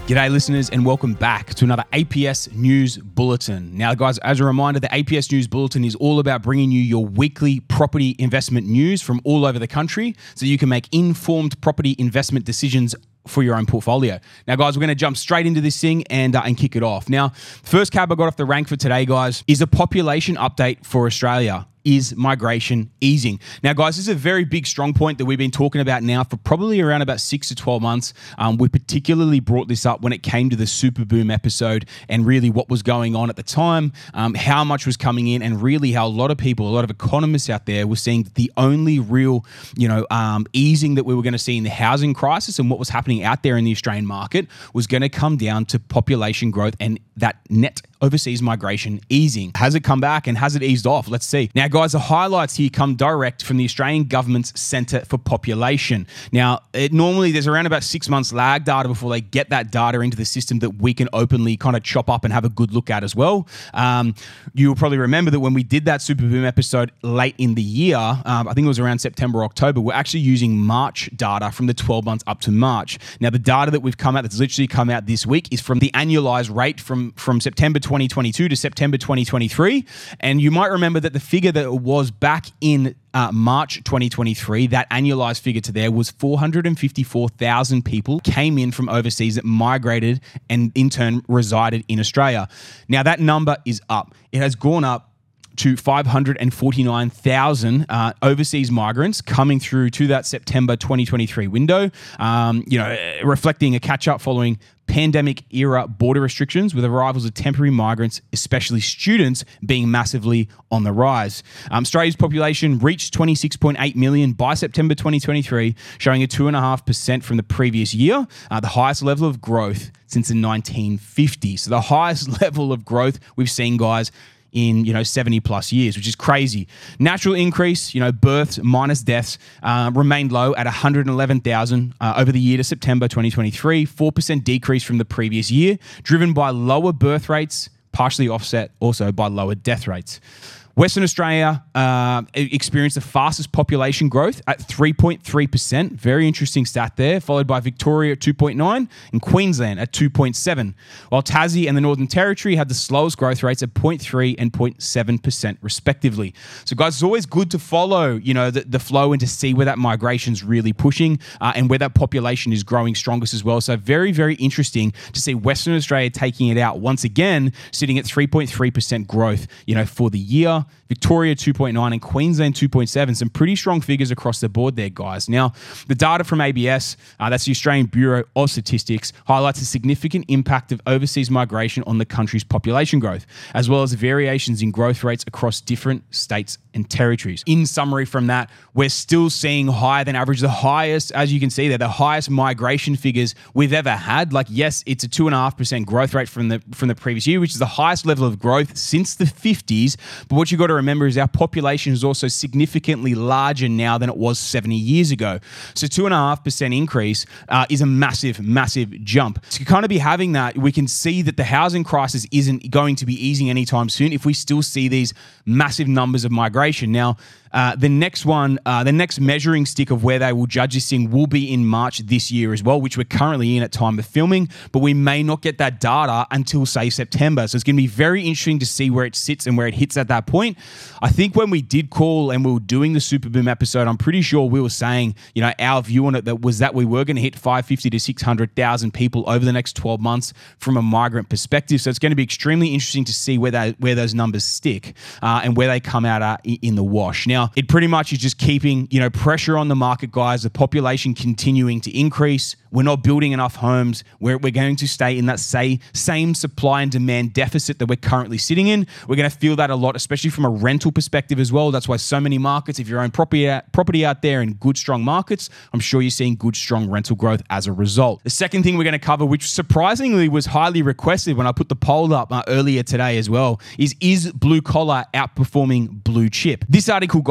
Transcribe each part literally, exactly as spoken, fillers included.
G'day listeners and welcome back to another A P S News Bulletin. Now guys, as a reminder, the A P S News Bulletin is all about bringing you your weekly property investment news from all over the country so you can make informed property investment decisions for your own portfolio. Now guys, we're going to jump straight into this thing and uh, and kick it off. Now, first cab I got off the rank for today, guys, is a population update for Australia. Is migration easing? Now, guys, this is a very big strong point that we've been talking about now for probably around about six to twelve months. Um, we particularly brought this up when it came to the super boom episode and really what was going on at the time, um, how much was coming in, and really how a lot of people, a lot of economists out there were saying that the only real, you know, um, easing that we were going to see in the housing crisis and what was happening out there in the Australian market was going to come down to population growth and that net overseas migration easing. Has it come back and has it eased off? Let's see. Now, guys, the highlights here come direct from the Australian government's Centre for Population. Now, it normally there's around about six months lag data before they get that data into the system that we can openly kind of chop up and have a good look at as well. Um, you'll probably remember that when we did that super boom episode late in the year, um, I think it was around September, October, we're actually using March data from the twelve months up to March. Now, the data that we've come out, that's literally come out this week, is from the annualized rate from, from September twenty twenty-two to September twenty twenty-three. And you might remember that the figure that it was back in uh, March twenty twenty-three, that annualized figure to there was four hundred fifty-four thousand people came in from overseas that migrated and in turn resided in Australia. Now that number is up. It has gone up to five hundred forty-nine thousand uh, overseas migrants coming through to that September twenty twenty-three window, um, you know, reflecting a catch-up following pandemic-era border restrictions with arrivals of temporary migrants, especially students, being massively on the rise. Um, Australia's population reached twenty-six point eight million by September twenty twenty-three, showing a two point five percent from the previous year, uh, the highest level of growth since the nineteen fifties. So the highest level of growth we've seen, guys, in, you know, seventy plus years, which is crazy. Natural increase, you know, births minus deaths uh, remained low at one hundred eleven thousand uh, over the year to September twenty twenty-three, four percent decrease from the previous year, driven by lower birth rates, partially offset also by lower death rates. Western Australia uh, experienced the fastest population growth at three point three percent. Very interesting stat there, followed by Victoria at two point nine and Queensland at two point seven, while Tassie and the Northern Territory had the slowest growth rates at zero point three and zero point seven percent respectively. So guys, it's always good to follow, you know, the, the flow and to see where that migration is really pushing uh, and where that population is growing strongest as well. So very, very interesting to see Western Australia taking it out once again, sitting at three point three percent growth, you know, for the year. Victoria two point nine and Queensland two point seven. Some pretty strong figures across the board there, guys. Now, the data from A B S, uh, that's the Australian Bureau of Statistics, highlights a significant impact of overseas migration on the country's population growth, as well as variations in growth rates across different states and territories. In summary from that, we're still seeing higher than average, the highest, as you can see there, the highest migration figures we've ever had. Like, yes, it's a two point five percent growth rate from the from the previous year, which is the highest level of growth since the fifties. But what you've got to remember is our population is also significantly larger now than it was seventy years ago. So two point five percent increase uh, is a massive, massive jump. To kind of be having that, we can see that the housing crisis isn't going to be easing anytime soon if we still see these massive numbers of migration. Now, Uh, the next one, uh, the next measuring stick of where they will judge this thing will be in March this year as well, which we're currently in at time of filming, but we may not get that data until, say, September. So it's going to be very interesting to see where it sits and where it hits at that point. I think when we did call and we were doing the Super Boom episode, I'm pretty sure we were saying, you know, our view on it that was that we were going to hit five hundred fifty to six hundred thousand people over the next twelve months from a migrant perspective. So it's going to be extremely interesting to see where they, where those numbers stick uh, and where they come out uh, in the wash. Now, it pretty much is just keeping, you know, pressure on the market, guys, the population continuing to increase. We're not building enough homes. We're, we're going to stay in that say, same supply and demand deficit that we're currently sitting in. We're going to feel that a lot, especially from a rental perspective as well. That's why so many markets, if you own property out, property out there in good, strong markets, I'm sure you're seeing good, strong rental growth as a result. The second thing we're going to cover, which surprisingly was highly requested when I put the poll up uh, earlier today as well, is is blue collar outperforming blue chip? This article, guys,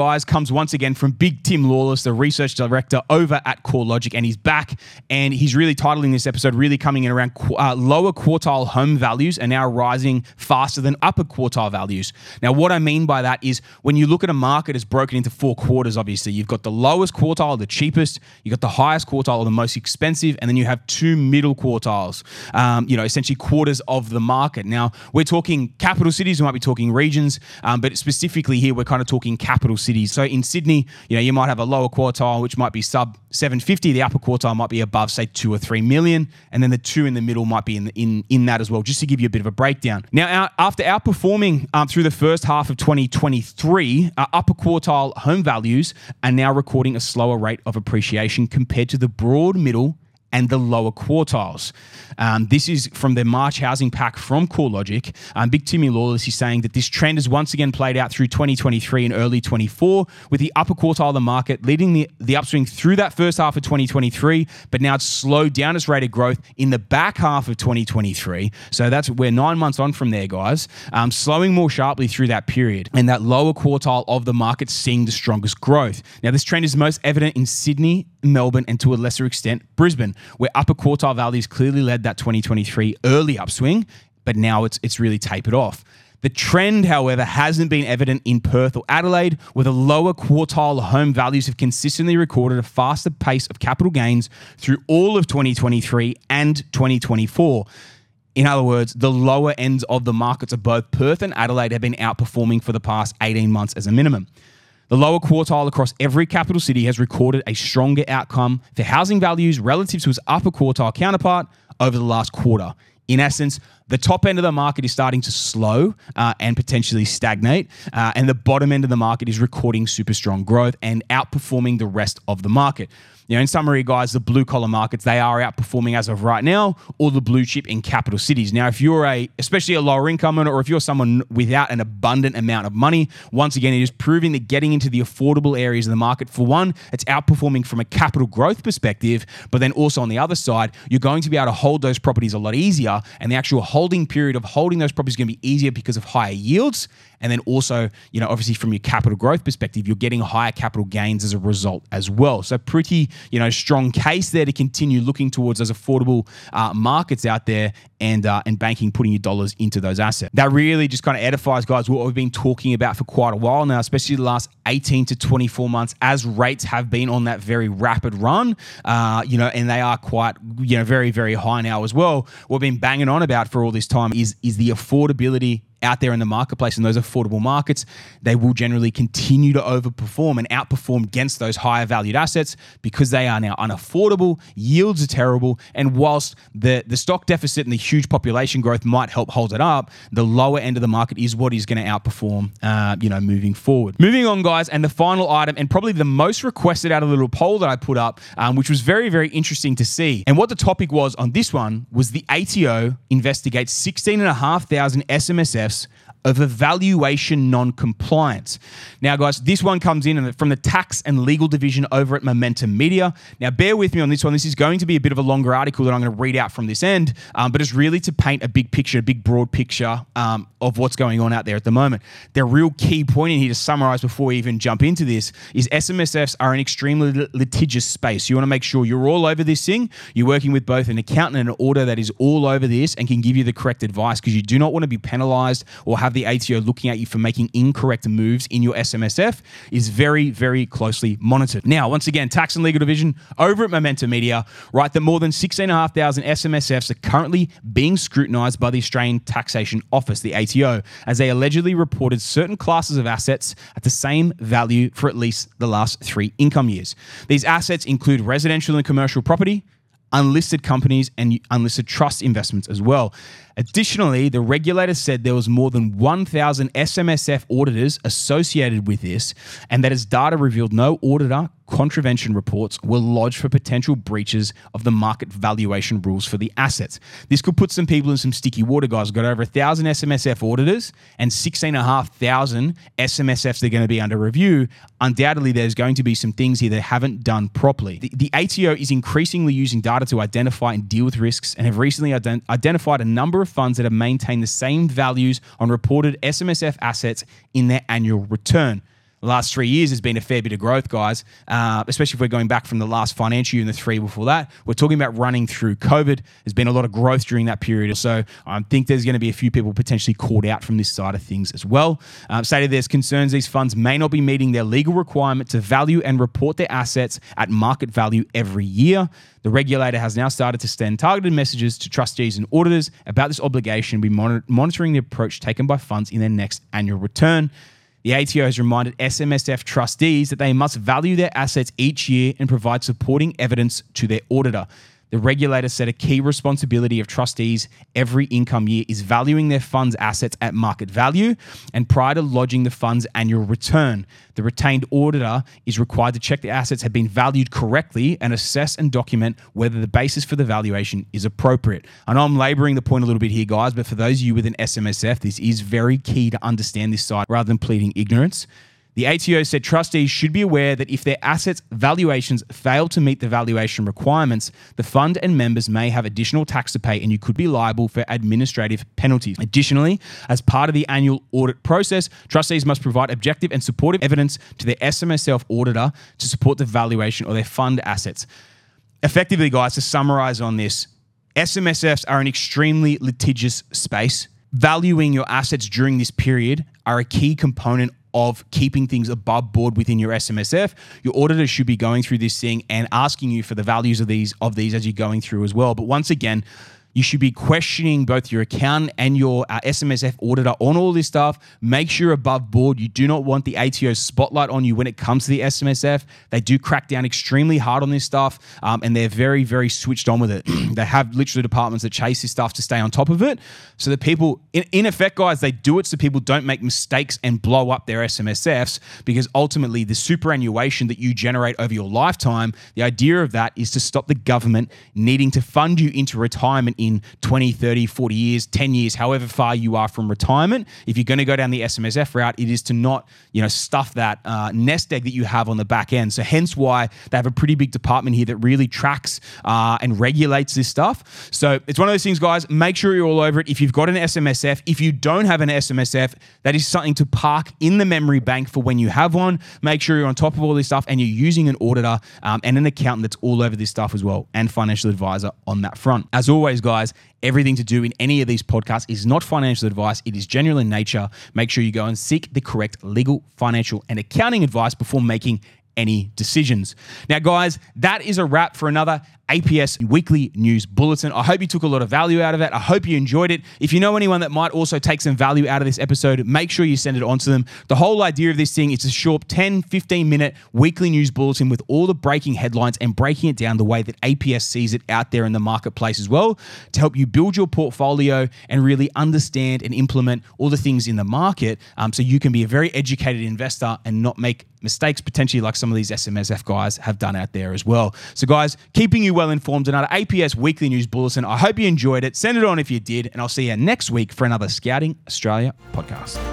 guys, comes once again from Big Tim Lawless, the research director over at CoreLogic, and he's back, and he's really titling this episode, really coming in around uh, lower quartile home values are now rising faster than upper quartile values. Now, what I mean by that is when you look at a market, it's broken into four quarters, obviously. You've got the lowest quartile, the cheapest, you've got the highest quartile, or the most expensive, and then you have two middle quartiles, um, you know, essentially quarters of the market. Now, we're talking capital cities, we might be talking regions, um, but specifically here, we're kind of talking capital cities. So in Sydney, you know, you might have a lower quartile, which might be sub seven fifty. The upper quartile might be above, say, two or three million, and then the two in the middle might be in the, in in that as well. Just to give you a bit of a breakdown. Now, out, after outperforming um, through the first half of twenty twenty-three, uh, upper quartile home values are now recording a slower rate of appreciation compared to the broad middle and the lower quartiles. Um, this is from the March housing pack from CoreLogic. Um, Big Timmy Lawless is saying that this trend has once again played out through twenty twenty-three and early twenty-four, with the upper quartile of the market leading the, the upswing through that first half of twenty twenty-three, but now it's slowed down its rate of growth in the back half of twenty twenty-three. So that's we're nine months on from there, guys, um, slowing more sharply through that period. And that lower quartile of the market seeing the strongest growth. Now, this trend is most evident in Sydney, Melbourne, and to a lesser extent, Brisbane, where upper quartile values clearly led that twenty twenty-three early upswing, but now it's it's really tapered off. The trend, however, hasn't been evident in Perth or Adelaide, where the lower quartile home values have consistently recorded a faster pace of capital gains through all of twenty twenty-three and twenty twenty-four. In other words, the lower ends of the markets of both Perth and Adelaide have been outperforming for the past eighteen months as a minimum. The lower quartile across every capital city has recorded a stronger outcome for housing values relative to its upper quartile counterpart over the last quarter. In essence, the top end of the market is starting to slow uh, and potentially stagnate, uh, and the bottom end of the market is recording super strong growth and outperforming the rest of the market. You know, in summary, guys, the blue collar markets, they are outperforming as of right now, or the blue chip in capital cities. Now, if you're a, especially a lower income earner, or if you're someone without an abundant amount of money, once again, it is proving that getting into the affordable areas of the market, for one, it's outperforming from a capital growth perspective, but then also on the other side, you're going to be able to hold those properties a lot easier, and the actual holding period of holding those properties is going to be easier because of higher yields. And then also, you know, obviously from your capital growth perspective, you're getting higher capital gains as a result as well. So pretty, you know, strong case there to continue looking towards those affordable uh, markets out there and uh, and banking, putting your dollars into those assets. That really just kind of edifies, guys, what we've been talking about for quite a while now, especially the last eighteen to twenty-four months, as rates have been on that very rapid run, uh, you know, and they are quite, you know, very, very high now as well. What we've been banging on about for all this time is, is the affordability out there in the marketplace, and those affordable markets, they will generally continue to overperform and outperform against those higher valued assets because they are now unaffordable, yields are terrible, and whilst the, the stock deficit and the huge population growth might help hold it up, the lower end of the market is what is going to outperform, uh, you know, moving forward. Moving on, guys, and the final item, and probably the most requested out of the little poll that I put up, um, which was very, very interesting to see. And what the topic was on this one was the A T O investigates sixteen thousand five hundred S M S Fs of evaluation non-compliance. Now, guys, this one comes in from the tax and legal division over at Momentum Media. Now, bear with me on this one. This is going to be a bit of a longer article that I'm going to read out from this end, um, but it's really to paint a big picture, a big broad picture um, of what's going on out there at the moment. The real key point in here to summarize before we even jump into this is S M S Fs are an extremely litigious space. You want to make sure you're all over this thing. You're working with both an accountant and an auditor that is all over this and can give you the correct advice, because you do not want to be penalized or have the A T O looking at you for making incorrect moves in your S M S F. Is very, very closely monitored. Now, once again, tax and legal division over at Momentum Media write that more than sixteen thousand five hundred S M S Fs are currently being scrutinised by the Australian Taxation Office, the A T O, as they allegedly reported certain classes of assets at the same value for at least the last three income years. These assets include residential and commercial property, unlisted companies, and unlisted trust investments as well. Additionally, the regulator said there was more than one thousand S M S F auditors associated with this, and that as data revealed, no auditor contravention reports were lodged for potential breaches of the market valuation rules for the assets. This could put some people in some sticky water, guys. We've got over one thousand S M S F auditors and sixteen thousand five hundred S M S Fs that are going to be under review. Undoubtedly, there's going to be some things here that haven't done properly. The, the A T O is increasingly using data to identify and deal with risks, and have recently ident- identified a number of funds that have maintained the same values on reported S M S F assets in their annual return. the last three years has been a fair bit of growth, guys, uh, especially if we're going back from the last financial year and the three before that. We're talking about running through COVID. There's been a lot of growth during that period. So I think there's going to be a few people potentially caught out from this side of things as well. Um, stated there's concerns these funds may not be meeting their legal requirement to value and report their assets at market value every year. The regulator has now started to send targeted messages to trustees and auditors about this obligation, be monitor- monitoring the approach taken by funds in their next annual return. The A T O has reminded S M S F trustees that they must value their assets each year and provide supporting evidence to their auditor. The regulator said a key responsibility of trustees every income year is valuing their fund's assets at market value and prior to lodging the fund's annual return. The retained auditor is required to check the assets have been valued correctly and assess and document whether the basis for the valuation is appropriate. I know I'm laboring the point a little bit here, guys, but for those of you with an S M S F, this is very key to understand this side rather than pleading ignorance. The A T O said trustees should be aware that if their assets valuations fail to meet the valuation requirements, the fund and members may have additional tax to pay and you could be liable for administrative penalties. Additionally, as part of the annual audit process, trustees must provide objective and supportive evidence to their S M S F auditor to support the valuation of their fund assets. Effectively, guys, to summarize on this, S M S Fs are an extremely litigious space. Valuing your assets during this period are a key component of keeping things above board within your S M S F. Your auditor should be going through this thing and asking you for the values of these of these as you're going through as well. But once again, you should be questioning both your accountant and your uh, S M S F auditor on all this stuff. Make sure you're above board. You do not want the A T O spotlight on you when it comes to the S M S F. They do crack down extremely hard on this stuff, um, and they're very, very switched on with it. They have literally departments that chase this stuff to stay on top of it. So that people, in, in effect, guys, they do it so people don't make mistakes and blow up their S M S Fs, because ultimately the superannuation that you generate over your lifetime, the idea of that is to stop the government needing to fund you into retirement in twenty, thirty, forty years, ten years, however far you are from retirement. If you're going to go down the S M S F route, it is to not, you know, stuff that uh, nest egg that you have on the back end. So hence why they have a pretty big department here that really tracks uh, and regulates this stuff. So it's one of those things, guys. Make sure you're all over it. If you've got an S M S F, if you don't have an S M S F, that is something to park in the memory bank for when you have one. Make sure you're on top of all this stuff and you're using an auditor um, and an accountant that's all over this stuff as well, and financial advisor on that front. As always, guys, everything to do in any of these podcasts is not financial advice. It is general in nature. Make sure you go and seek the correct legal, financial, and accounting advice before making any decisions. Now, guys, that is a wrap for another A P S Weekly News Bulletin. I hope you took a lot of value out of it. I hope you enjoyed it. If you know anyone that might also take some value out of this episode, make sure you send it on to them. The whole idea of this thing is a short ten, fifteen minute weekly news bulletin with all the breaking headlines and breaking it down the way that A P S sees it out there in the marketplace as well, to help you build your portfolio and really understand and implement all the things in the market, um, so you can be a very educated investor and not make mistakes potentially like some of these S M S F guys have done out there as well. So guys, keeping you well informed, another A P S Weekly News Bulletin. I hope you enjoyed it. Send it on if you did, and I'll see you next week for another Scouting Australia podcast.